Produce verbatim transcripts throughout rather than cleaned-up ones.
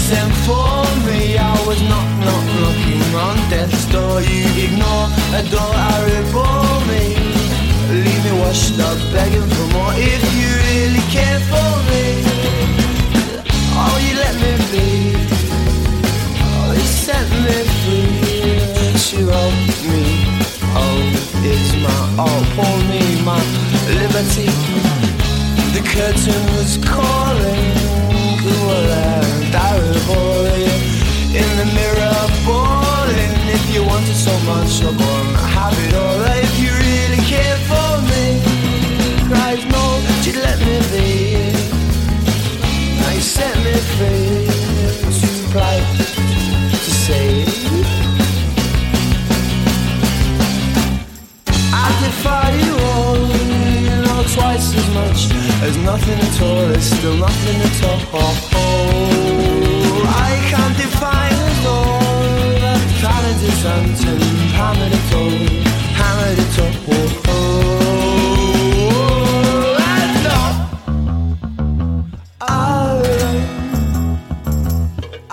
sent for me. I was knock, knock, knocking on death's door. You ignore, adore, I rebore me. Leave me washed up, begging for more. If you really care for me, oh, you let me be. Oh, you set me free. You help me. Oh, it's my all for me, my liberty. The curtain was calling, cool and terrible. In the mirror, bawling. If you want it so much, you're gonna have it all. If you really care for me, cries no, you'd let me be. Now you set me free. Too polite to say. I defy you all, you know, twice as much as nothing at all. There's still nothing at all. I can't define it all. That talent is until hammered it all, hammered it all. And all I, I,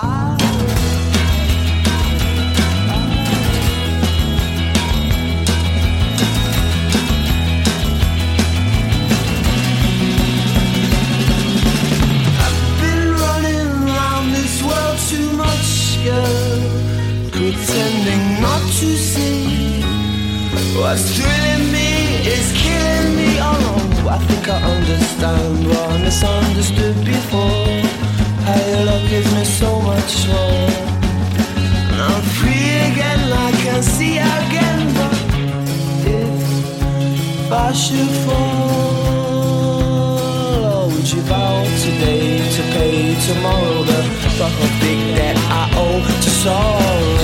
pretending not to see. What's thrilling me is killing me. Oh no, I think I understand what I misunderstood before. How your love gives me so much more. And I'm free again, I can see again. But if I should fall, oh, would you vow today to pay tomorrow the fuck of big debt I owe to sorrow?